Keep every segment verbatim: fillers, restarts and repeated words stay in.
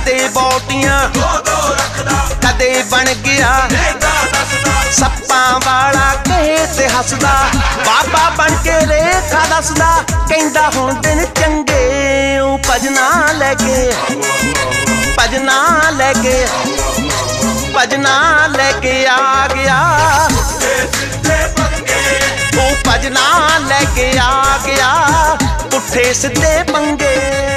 कदे बोटियां कदे बन गया सप्पां वाला कहे ते हसदा बाबा बन के रेखा दसदा कहंदा हुण दिन चंगे भजना लैके भजना लैके भजना लैके आ गया ओ भजना लैके आ गया पुठे सीधे पंगे।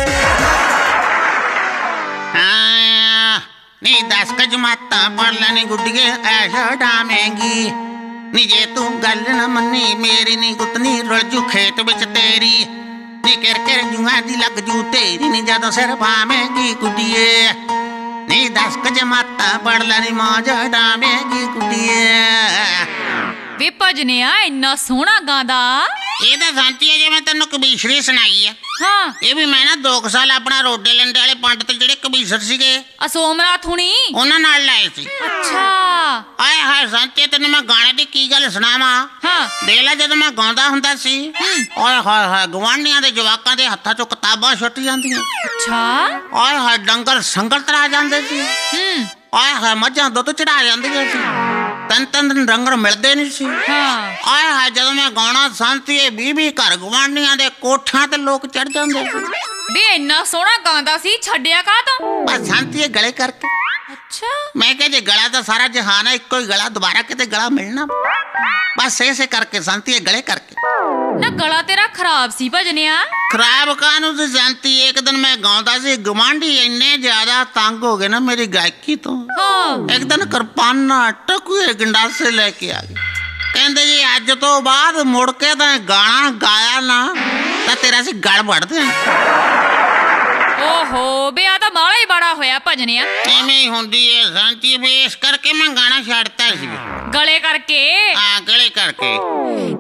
नी दस क जमाता पढ़ लैनी गुड्डिए ऐशा डामेंगी नी जे तू गल न मन्नी मेरी नी गुतनी रुल जू खेत विच तेरी नी किर किर जुआ दी लग जू तेरी नी जदों सिर पावेंगी गुड्डिए नी दस क जमाता पढ़ लैनी मौज डामेंगी गुड्डिए। वे भजनिया इन्ना सोहना गांदा ये तो सांची है जे मैं तेनों कबीसरी सुनाई है। हाँ ये भी मैं ना दो साल अपना रोडे लंडे वाले पंडित ਜਿਹੜੇ ਕਬੀਸਰ ਸੀਗੇ असोमनाथ हुणी ਉਹਨਾਂ ਨਾਲ ਲਾਏ ਸੀ। अच्छा ਆਏ ਹਾਏ ਸੰਤੇ ਤੈਨੂੰ ਮੈਂ ਗਾਣੇ ਦੀ ਕੀ ਗੱਲ ਸੁਣਾਵਾਂ। हाँ ਦੇਖ ਲੈ ਜਦੋਂ ਮੈਂ ਗਾਉਂਦਾ ਹੁੰਦਾ ਸੀ ਓਏ ਹਾਏ ਹਾਏ ਗਵਾਂਢੀਆਂ ਦੇ ਜਵਾਕਾਂ ਦੇ ਹੱਥਾਂ ਚੋਂ ਕਿਤਾਬਾਂ ਛੁੱਟ ਜਾਂਦੀਆਂ। अच्छा ਓਏ ਹਾਏ ਡੰਗਰ ਸੰਗਲ ਤਰਾ ਜਾਂਦੇ ਸੀ। हम्म ਓਏ ਹਾਏ ਮੱਝਾਂ ਦੁੱਧ ਚੜਾ ਜਾਂਦੀਆਂ ਸੀ। ਤਿੰਨ ਤਿੰਨ ਦਿਨ ਡੰਗਰ ਮਿਲਦੇ ਨਹੀਂ ਸੀ। हाँ ਆਏ ਹਾਏ ਜਦੋਂ ਮੈਂ ਗਾਉਣਾ ਸੰਤੀਏ ਵੀਹ ਵੀਹ ਘਰ ਗਵਾਂਢੀਆਂ ਦੇ ਕੋਠਿਆਂ ਤੇ ਲੋਕ ਚੜ ਜਾਂਦੇ ਸੀ। वे इन्ना सोहना गांदा सी छड्डिया का तो बस शांति गले करके। अच्छा मैं कह जे गला तो सारा जहान है इको ही गला दोबारा किते गला मिलना बस ऐसे करके शांति गले करके ना गला तेरा खराब सी भजनिया। खराब कानू से शांति एक दिन मैं गाँवता सी गवांढी इन्ने ज्यादा तंग हो गए ना मेरी गायकी तो हाँ एक दिन किरपाना टकुए गंडासे लेके आ गए कहते जी अज तो बाद मुड़ के तो गाना गाया ना तो तेरा सी गल बढ़ दे। ओहो बे आ तो माड़ा ही बड़ा होया भजनिया इवें ही हुंदी है शांति वे इस करके मैं गाना छड्डता सी गले करके हाँ गले करके।